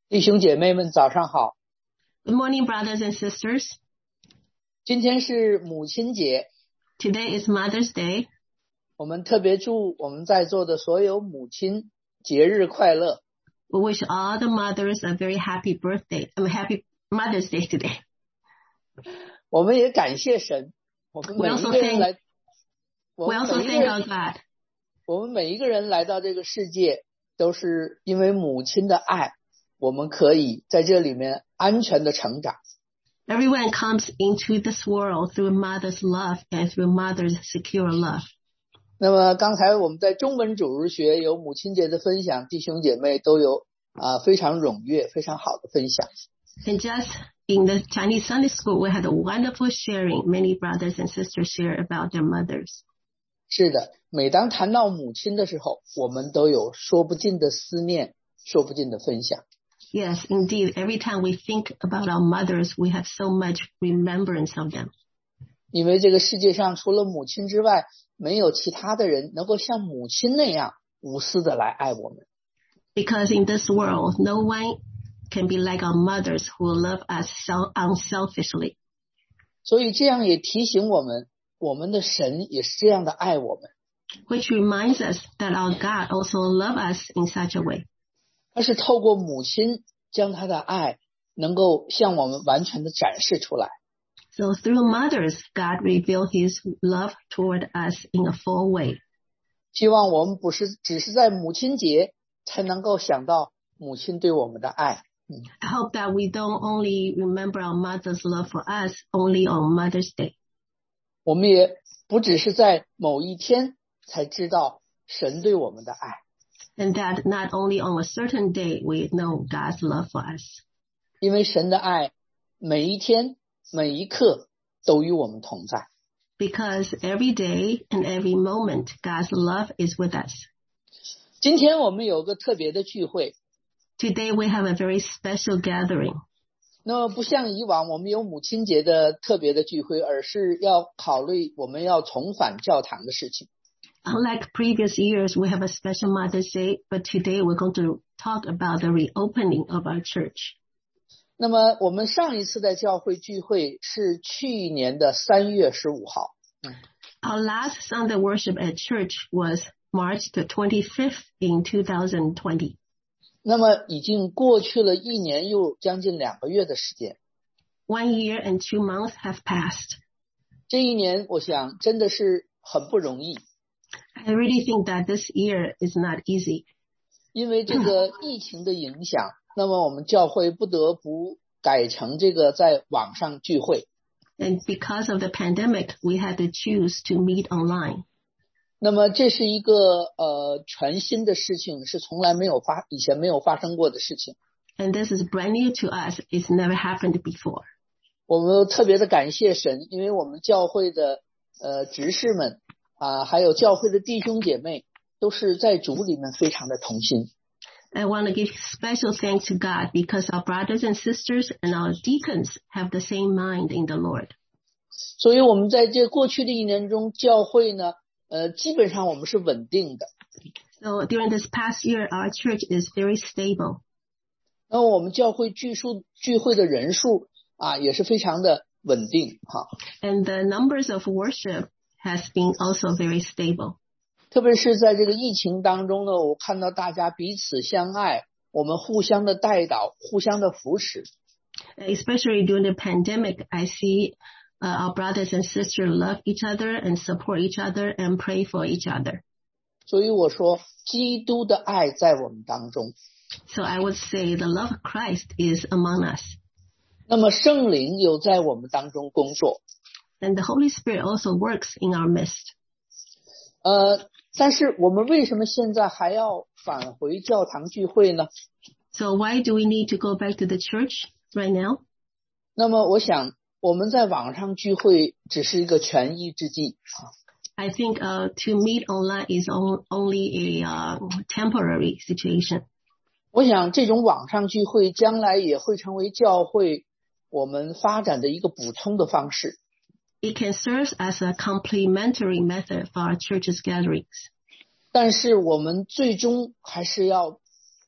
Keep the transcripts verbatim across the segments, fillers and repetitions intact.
弟兄姐妹们早上好。 Good morning, brothers and sisters. 今天是母亲节， Today is Mother's Day. 我们特别祝我们在座的所有母亲节日快乐。 We wish all the mothers a very happy birthday, I mean, happy Mother's Day today. 我们也感谢神，我们每一个人来， We also thank our God. 我们每一个人来到这个世界，都是因为母亲的爱，我们可以在这里面安全的成长。 Everyone comes into this world through mother's love and through mother's secure love. 那么刚才我们在中文主日学有母亲节的分享，弟兄姐妹都有啊非常踊跃非常好的分享。 And just in the Chinese Sunday school, we had a wonderful sharing. Many brothers and sisters share about their mothers. 是的，每当谈到母亲的时候，我们都有说不尽的思念，说不尽的分享。 Yes, indeed. Every time we think about our mothers, we have so much remembrance of them. 因为这个世界上除了母亲之外，没有其他的人能够像母亲那样无私的来爱我们。 Because in this world, no one can be like our mothers who love us so unselfishly. 所以这样也提醒我们，我们的神也是这样的爱我们。 Which reminds us that our God also loves us in such a way. 他是透过母亲将他的爱能够向我们完全的展示出来。 So through mothers, God revealed his love toward us in a full way. 希望我们不是只是在母亲节才能够想到母亲对我们的爱。 I hope that we don't only remember our mother's love for us only on Mother's Day. 我们也不只是在某一天才知道神对我们的爱。 And that not only on a certain day we know God's love for us. 因为神的爱每一天每一刻都与我们同在。 Because every day and every moment God's love is with us. 今天我们有个特别的聚会， Today we have a very special gathering. 那么不像以往我们有母亲节的特别的聚会，而是要考虑我们要重返教堂的事情。 Unlike previous years, we have a special Mother's Day, but today we're going to talk about the reopening of our church. 那么我们上一次的教会聚会是去年的三月十五号。 Our last Sunday worship at church was March the twenty-fifth in two thousand twenty. 那么已经过去了一年又将近两个月的时间。 One year and two months have passed. 这一年我想真的是很不容易， I really think that this year is not easy. 因为这个疫情的影响，那么我们教会不得不改成这个在网上聚会。 And because of the pandemic, we had to choose to meet online. 那么这是一个呃全新的事情，是从来没有发以前没有发生过的事情。 And this is brand new to us. It's never happened before. 我们特别的感谢神，因为我们教会的呃执事们啊，还有教会的弟兄姐妹，都是在主里面非常的同心。 I want to give special thanks to God because our brothers and sisters and our deacons have the same mind in the Lord. 所以我们在这过去的一年中，教会呢呃基本上我们是稳定的。 So during this past year, our church is very stable. 那么我们教会聚数聚会的人数啊也是非常的稳定哈。 And the numbers of worship has been also very stable. 特别是在这个疫情当中呢，我看到大家彼此相爱，我们互相的带导，互相的扶持。 Especially during the pandemic, I see uh, our brothers and sisters love each other and support each other and pray for each other. 所以我说，基督的爱在我们当中。 So I would say the love of Christ is among us. 那么圣灵有在我们当中工作。 And the Holy Spirit also works in our midst. 呃，但是我们为什么现在还要返回教堂聚会呢？ So why do we need to go back to the church right now? 那么我想，我们在网上聚会只是一个权宜之计啊。 I think uh, to meet online is on, only a uh, temporary situation. 我想这种网上聚会将来也会成为教会我们发展的一个补充的方式。 It can serve as a complementary method for our church's gatherings. 但是我们最终还是要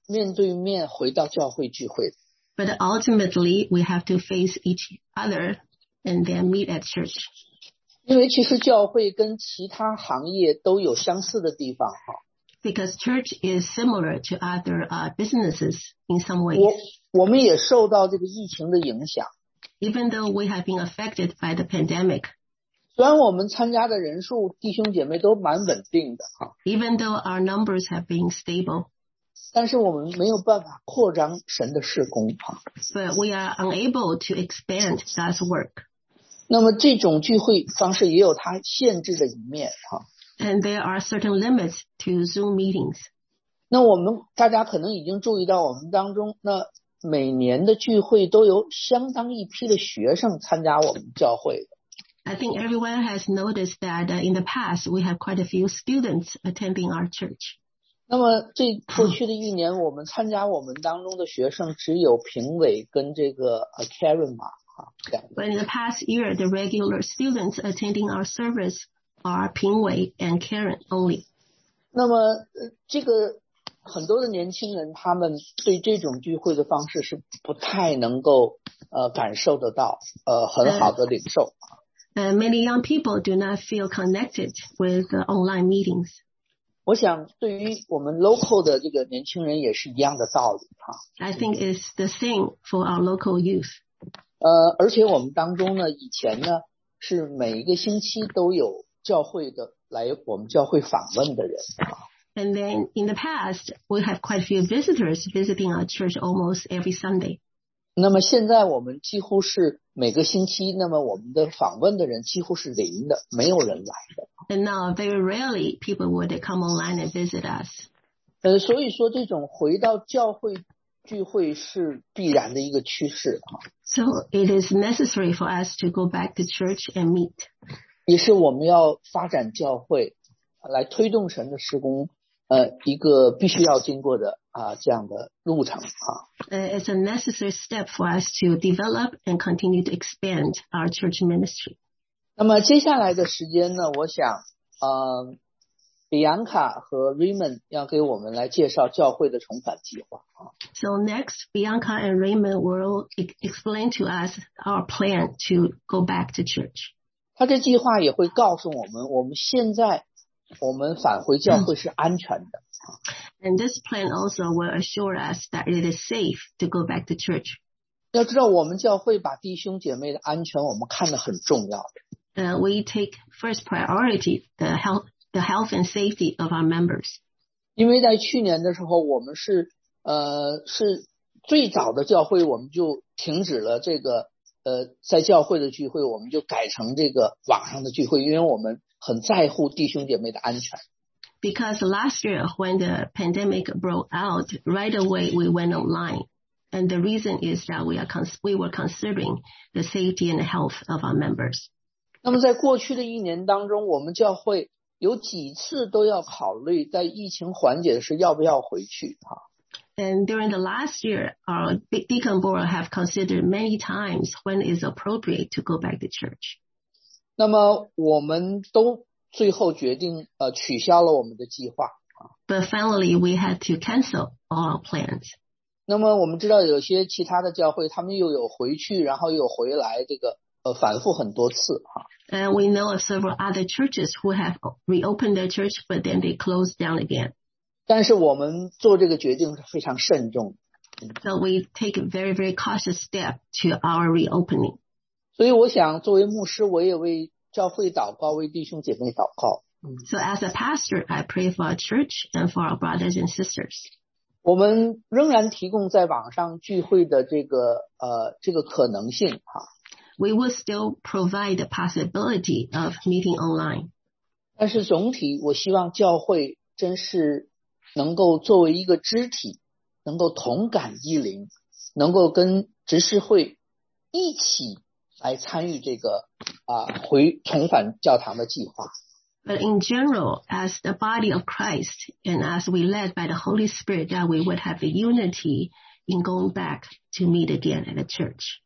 面对面回到教会聚会的。 But ultimately, we have to face each other and then meet at church. 因为其实教会跟其他行业都有相似的地方哈。 Because church is similar to other uh, businesses in some ways. 我我们也受到这个疫情的影响。 Even though we have been affected by the pandemic. 虽然我们参加的人数弟兄姐妹都蛮稳定的哈。 Even though our numbers have been stable. 但是我们没有办法扩张神的事工哈。 But we are unable to expand God's work. 那么这种聚会方式也有它限制的一面哈。 And there are certain limits to Zoom meetings. 那我们大家可能已经注意到，我们当中那每年的聚会都有相当一批的学生参加我们教会的。 I think everyone has noticed that uh, in the past we have quite a few students attending our church. 那么这过去的一年，我们参加我们当中的学生只有评委跟这个呃 Karen 嘛啊这样。 But in the past year, the regular students attending our service are 评委 and Karen only. 那么呃这个很多的年轻人，他们对这种聚会的方式是不太能够呃感受得到呃很好的领受。 Uh, many young people do not feel connected with uh, online meetings. 我想对于我们 local 的这个年轻人也是一样的道理哈。 I think it's the same for our local youth. 呃，而且我们当中呢，以前呢是每一个星期都有教会的来我们教会访问的人。 And then in the past, we have quite a few visitors visiting our church almost every Sunday. 那么现在我们几乎是每个星期，那么我们的访问的人几乎是零的，没有人来的。 And now very rarely people would come online and visit us. 呃，所以说这种回到教会聚会是必然的一个趋势啊。 So it is necessary for us to go back to church and meet. 也是我们要发展教会，来推动神的事工，呃，一个必须要经过的啊这样的路程啊。 Uh, it's a necessary step for us to develop and continue to expand our church ministry. 那么接下来的时间呢，我想，呃，比安卡和 Raymond 要给我们来介绍教会的重返计划啊。 So next, Bianca and Raymond will e- explain to us our plan to go back to church. 他这计划也会告诉我们，我们现在我们返回教会是安全的。 And this plan also will assure us that it is safe to go back to church. 要知道，我们教会把弟兄姐妹的安全我们看得很重要的。 Uh, we take first priority the health, the health and safety of our members. 因为在去年的时候，我们是呃是最早的教会，我们就停止了这个呃在教会的聚会，我们就改成这个网上的聚会，因为我们很在乎弟兄姐妹的安全。 Because last year when the pandemic broke out, right away we went online. And the reason is that we are cons- we were considering the safety and the health of our members. 那么在过去的一年当中，我们教会有几次都要考虑在疫情缓解的时候要不要回去哈。 And during the last year, our deacon board have considered many times when it is appropriate to go back to church. 那么我们都最后决定呃取消了我们的计划。 But finally, we had to cancel all our plans. 那么我们知道有些其他的教会，他们又有回去，然后又有回来，这个呃反复很多次哈。 And we know of several other churches who have reopened their church, but then they closed down again. 但是我们做这个决定是非常慎重的。 So we take a very, very cautious step to our reopening. 所以我想作为牧师，我也为教会祷告，为弟兄姐妹祷告。 So as a pastor, I pray for our church and for our brothers and sisters. 我们仍然提供在网上聚会的这个呃这个可能性哈。 We will still provide the possibility of meeting online. 但是总体，我希望教会真是能够作为一个肢体，能够同感一灵，能够跟执事会一起来参与这个啊、呃、回重返教堂的计划。 But in general, as the body of Christ and as we led by the Holy Spirit, that we would have the unity in going back to meet again at the church.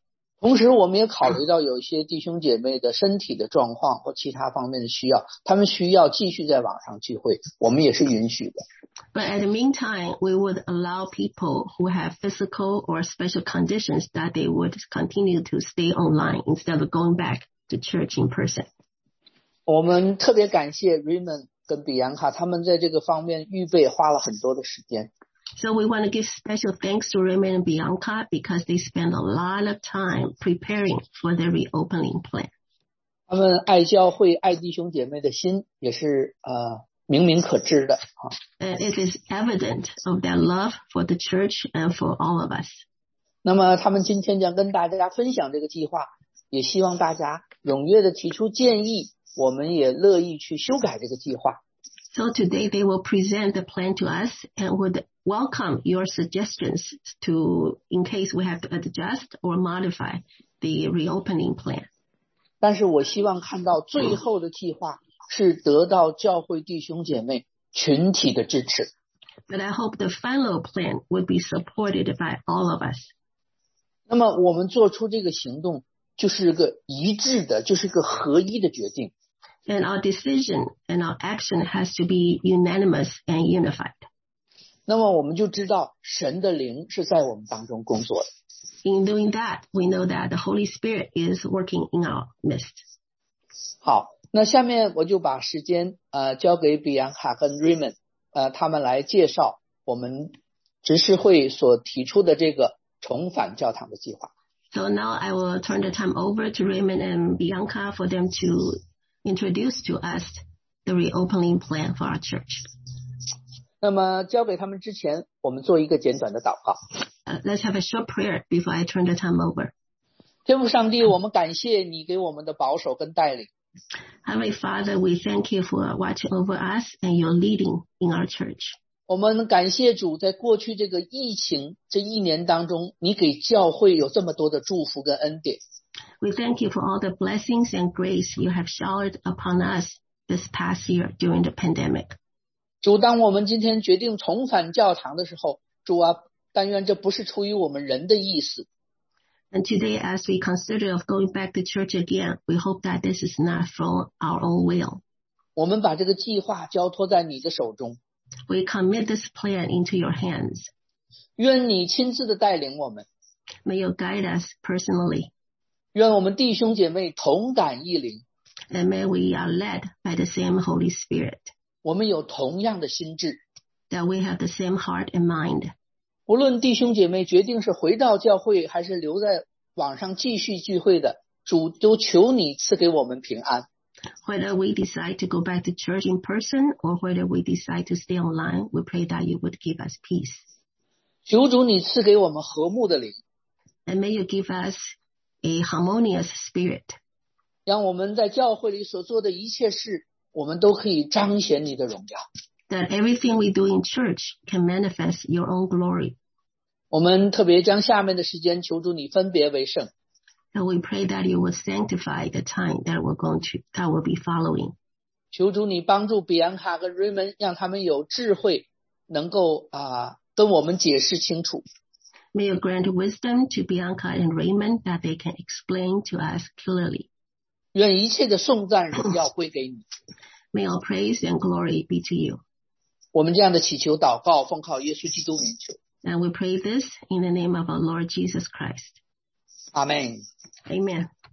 同时我们也考虑到有一些弟兄姐妹的身体的状况或其他方面的需要，他们需要继续在网上聚会，我们也是允许的。 But at the meantime, we would allow people who have physical or special conditions that they would continue to stay online instead of going back to church in person. 我们特别感谢 Raymond 跟比安卡，他们在这个方面预备花了很多的时间。 So we want to give special thanks to Raymond and Bianca because they spend a lot of time preparing for the reopening plan. 他们爱教会、爱弟兄姐妹的心也是呃明明可知的啊。 And it is evident of their love for the church and for all of us. 那么他们今天将跟大家分享这个计划，也希望大家踊跃的提出建议，我们也乐意去修改这个计划。 So today they will present the plan to us and would welcome your suggestions to, in case we have to adjust or modify the reopening plan. 但是我希望看到最后的计划是得到教会弟兄姐妹群体的支持。 But I hope the final plan would be supported by all of us. 那么我们做出这个行动就是个一致的，就是个合一的决定。 And our decision and our action has to be unanimous and unified. 那么我们就知道神的灵是在我们当中工作的。 In doing that, we know that the Holy Spirit is working in our midst. 好，那下面我就把时间呃交给比安卡跟 Raymond 呃他们来介绍我们执事会所提出的这个重返教堂的计划。 So now I will turn the time over to Raymond and Bianca for them to introduce to us the reopening plan for our church. 那么交给他们之前，我们做一个简短的祷告。 Uh, let's have a short prayer before I turn the time over. 天父上帝，我们感谢你给我们的保守跟带领。 Heavenly Father, we thank you for watching over us and your leading in our church. 我们感谢主，在过去这个疫情这一年当中，你给教会有这么多的祝福跟恩典。 We thank you for all the blessings and grace you have showered upon us this past year during the pandemic. 主，当我们今天决定重返教堂的时候，主啊，但愿这不是出于我们人的意思。 And today, as we consider of going back to church again, we hope that this is not from our own will. 我们把这个计划交托在你的手中。 We commit this plan into your hands. 愿你亲自的带领我们。 May you guide us personally. 愿我们弟兄姐妹同感一灵。 And may we are led by the same Holy Spirit. 我们有同样的心智。 That we have the same heart and mind. 无论弟兄姐妹决定是回到教会还是留在网上继续聚会的，主都求你赐给我们平安。 Whether we decide to go back to church in person or whether we decide to stay online, we pray that you would give us peace. 求主你赐给我们和睦的灵。 And may you give us a harmonious spirit. 让我们在教会里所做的一切事，我们都可以彰显你的荣耀。 That everything we do in church can manifest your own glory. 我们特别将下面的时间求主你分别为圣。 And we pray that you will sanctify the time that we're going to, that will be following. 求主你帮助比安卡跟 Raymond， 让他们有智慧，能够啊、呃、跟我们解释清楚。 May you grant wisdom to Bianca and Raymond that they can explain to us clearly. 愿一切的颂赞荣耀归给你。 May all praise and glory be to you. 我们这样的祈求祷告，奉靠耶稣基督名求。 And we pray this in the name of our Lord Jesus Christ. Amen. Amen.